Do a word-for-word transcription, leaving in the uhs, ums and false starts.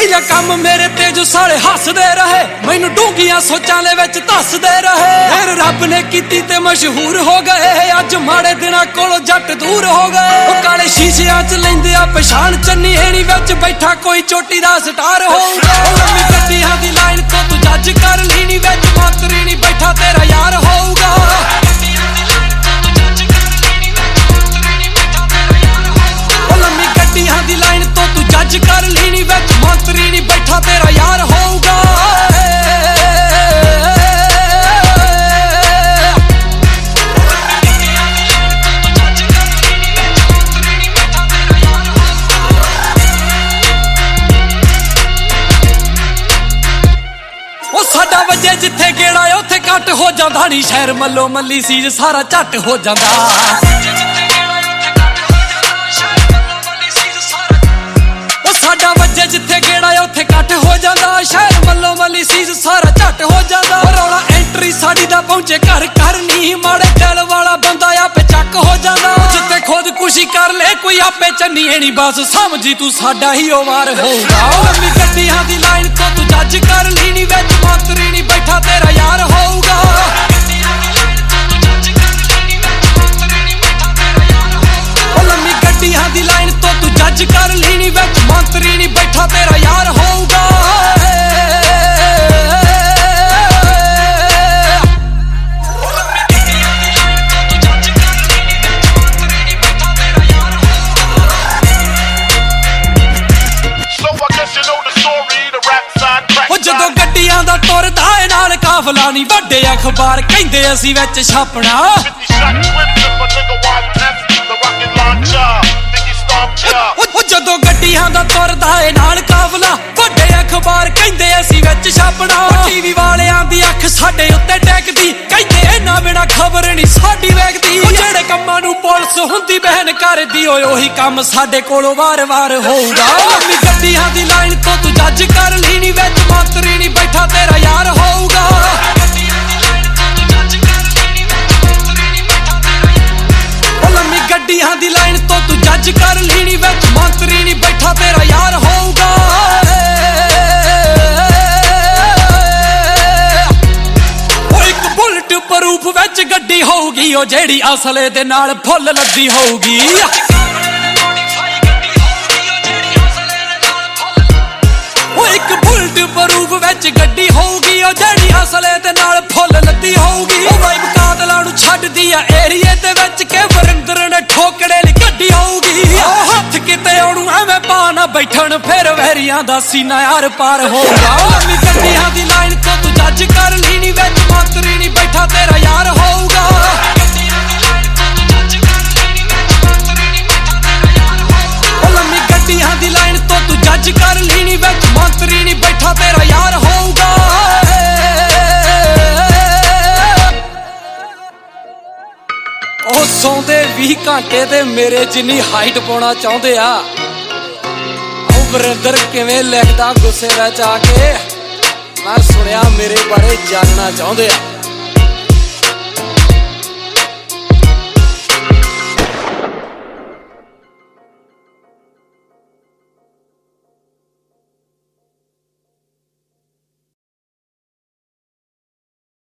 ਪਹਿਲਾ ਕੰਮ ਮੇਰੇ ਤੇ ਜੋ ਸਾਲੇ ਹੱਸਦੇ ਰਹੇ, ਮੈਨੂੰ ਡੂੰਘੀਆਂ ਸੋਚਾਂ ਦੇ ਵਿੱਚ ਧੱਸਦੇ ਰਹੇ। ਫਿਰ ਰੱਬ ਨੇ ਕੀਤੀ ਤੇ ਮਸ਼ਹੂਰ ਹੋ ਗਏ, ਅੱਜ ਮਾੜੇ ਦਿਨਾਂ ਕੋਲੋਂ ਜੱਟ ਦੂਰ ਹੋ ਗਏ। ਉਹ ਕਾਲੇ ਸ਼ੀਸ਼ਿਆਂ 'ਚ ਲੈਂਦੇ ਆ ਪਛਾਣ, ਚੰਨੀ ਹੈਣੀ ਵਿੱਚ ਬੈਠਾ ਕੋਈ ਚੋਟੀ ਦਾ ਸਟਾਰ ਹੋਊਗਾ। ਉਹ ਲੰਮੀ ਗੱਡੀਆਂ ਦੀ ਲਾਈਨ ਤੋਂ ਤੂੰ ਜੱਜ ਕਰ ਲਈ ਨੀ, ਵਿੱਚ ਮੰਤਰੀ ਨੀ ਬੈਠਾ ਤੇਰਾ ਯਾਰ ਹੋਊਗਾ। ਉਹ ਲੰਮੀ ਗੱਡੀਆਂ ਦੀ ਲਾਈਨ ਤੋਂ ਤੂੰ ਜੱਜ ਕਰ ਲਈ ਨੀ, ਵਿੱਚ ਮੰਤਰੀ ਨੀ ਬੈਠਾ ਤੇਰਾ ਯਾਰ ਹੋਊਗਾ। ਸਾਡਾ ਵਜੇ ਜਿੱਥੇ ਗੇੜਾ ਉੱਥੇ ਕੱਟ ਹੋ ਜਾਂਦਾ ਨੀ, ਸ਼ਹਿਰ ਮੱਲੋ ਮੱਲੀ ਸੀਜ ਸਾਰਾ ਝੱਟ ਹੋ ਜਾਂਦਾ। ਉਹ ਸਾਡਾ ਵਜੇ ਜਿੱਥੇ ਗੇੜਾ ਉੱਥੇ ਕੱਟ ਹੋ ਜਾਂਦਾ, ਸ਼ਹਿਰ ਮੱਲੋ ਮੱਲੀ ਸੀਜ ਸਾਰਾ ਝੱਟ ਹੋ ਜਾਂਦਾ। ਰੌਲਾ ਐਂਟਰੀ ਸਾਡੀ ਦਾ ਪਹੁੰਚੇ ਘਰ ਘਰ ਨੀ, ਮਾੜੇ ਦਿਲ ਵਾਲਾ ਬੰਦਾ ਆਪੇ ਚੱਕ ਹੋ ਜਾਂਦਾ। ਜਿੱਥੇ ਖੁਦਕੁਸ਼ੀ ਕਰ ਲੈ ਕੋਈ ਆਪੇ ਚੰਨੀ ਹੈਣੀ, ਬਸ ਸਮਝੀ ਤੂੰ ਸਾਡਾ ਹੀ ਉਹ ਵਾਰ ਹੋਊਗਾ। ਲੰਮੀ ਗੱਡੀਆਂ ਦੀ ਲਾਈਨ ਤੋਂ ਤੂੰ ਜੱਜ ਕਰ ਲਈ ਨੀ, ਵਿੱਚ ਮੰਤਰੀ ਨੀ ਬੈਠਾ ਤੇਰਾ ਯਾਰ ਹੋਊਗਾ। ਉਹ ਲੰਮੀ ਗੱਡੀਆਂ ਦੀ ਲਾਈਨ ਤੋਂ ਤੂੰ ਜੱਜ ਕਰ ਲਈ ਨੀ, ਵਿੱਚ ਮੰਤਰੀ ਨੀ ਬੈਠਾ ਤੇਰਾ ਯਾਰ ਹੋਊਗਾ। ਜਦੋਂ ਗੱਡੀਆਂ ਦਾ ਤੁਰਦਾ ਏ ਨਾਲ ਕਾਫਲਾ ਨੀ, ਵੱਡੇ ਅਖਬਾਰ ਕਹਿੰਦੇ ਅਸੀਂ ਵਿੱਚ ਛਾਪਣਾ। ਉਹ ਜਦੋਂ ਗੱਡੀਆਂ ਦਾ ਤੁਰਦਾ ਏ ਨਾਲ ਕਾਫਲਾ, ਵੱਡੇ ਅਖਬਾਰ ਕਹਿੰਦੇ ਅਸੀਂ ਵਿੱਚ ਛਾਪਣਾ। ਟੀਵੀ ਵਾਲਿਆਂ ਦੀ ਅੱਖ ਸਾਡੇ ਉੱਤੇ ਟੈਕਦੀ, ਕਹਿੰਦੇ ਇਹਨਾਂ ਬਿਨਾ ਖਬਰ ਨੀ ਸਾਡੀ ਵੇਖਦੀ। ਜਿਹੜੇ ਕੰਮਾਂ ਨੂੰ ਪੁਲਿਸ ਹੁੰਦੀ ਬਹਿਨ ਕਰਦੀ, ਓਏ ਉਹੀ ਕੰਮ ਸਾਡੇ ਕੋਲੋਂ ਵਾਰ-ਵਾਰ ਹੋਊਗਾ। ਲੰਮੀ ਗੱਡੀਆਂ ਦੀ ਲਾਈਨ ਤੋਂ ਤੂੰ ਜੱਜ ਕਰ ਲਈ ਨੀ, ਵਿੱਚ ਮੰਤਰੀ ਨੀ ਬੈਠਾ ਤੇਰਾ ਯਾਰ ਹੋਊਗਾ। ਉਹ ਲੰਮੀ ਗੱਡੀਆਂ ਦੀ ਲਾਈਨ ਤੋਂ ਤੂੰ ਜੱਜ ਕਰ ਲਈ ਨੀ, ਵਿੱਚ ਮੰਤਰੀ ਨੀ ਬੈਠਾ ਤੇਰਾ ਯਾਰ ਹੋਊਗਾ। ਉਹ ਇੱਕ ਬੁਲਟ ਪ੍ਰੂਫ ਵਿੱਚ ਗੱਡੀ ਹੋਊਗੀ, ਉਹ ਜਿਹੜੀ ਅਸਲੇ ਦੇ ਨਾਲ ਫੁੱਲ ਲੱਦੀ ਹੋਊਗੀ। ਉਹ ਇੱਕ ਬੁਲਟ ਪ੍ਰੂਫ ਵਿੱਚ ਗੱਡੀ ਹੋਊਗੀ, ਉਹ ਜਿਹੜੀ ਅਸਲੇ ਦੇ ਨਾਲ ਫੁੱਲ ਲੱਦੀ ਹੋਊਗੀ। ਉਹ ਵਾਈਬ ਕਾਤਲਾਂ ਨੂੰ ਛੱਡਦੀ ਆ ਏਰੀਏ ਦੇ ਵਿੱਚ, ਕਿ ਵਰਿੰਦਰ ਨੇ ਠੋਕੜੇ ਲਈ ਗੱਡੀ ਹੋਊਗੀ। ਹੱਥ ਕਿਤੇ ਉਹਨੂੰ ਐਵੇਂ ਪਾ ਨਾ ਬੈਠਣ, ਫਿਰ ਵੈਰੀਆਂ ਦਾ ਸੀਨਾ ਯਾਰ ਪਾਰ ਹੋਊਗਾ। ਲੰਮੀ ਗੱਡੀਆਂ ਦੀ ਲਾਈਨ ਤੋਂ ਤੂੰ ਜੱਜ ਕਰ ਲਈ ਨੀ, ਵਿੱਚ ਮੰਤਰੀ ਨੀ ਬੈਠਾ ਤੇਰਾ ਯਾਰ ਹੋਊਗਾ। ਉਹ ਲੰਮੀ ਗੱਡੀਆਂ ਦੀ ਲਾਈਨ ਤੋਂ ਤੂੰ ਜੱਜ ਕਰ ਲਈ ਨੀ, ਵਿੱਚ ਮੰਤਰੀ ਨੀ ਬੈਠਾ ਤੇਰਾ ਯਾਰ ਹੋਊਗਾ। ਉਹ ਸੌਂਦੇ ਵੀਹ ਘੰਟੇ ਤੇ ਮੇਰੇ ਜਿੰਨੀ ਹਾਈਟ ਪਾਉਣਾ ਚਾਹੁੰਦੇ ਆ। ਉਹ ਵਰਿੰਦਰ ਕਿਵੇਂ ਲਿਖਦਾ ਗੁੱਸੇ ਵਿੱਚ ਆ ਕੇ, ਮੈਂ ਸੁਣਿਆ ਮੇਰੇ ਬਾਰੇ ਜਾਣਨਾ ਚਾਹੁੰਦੇ ਆ।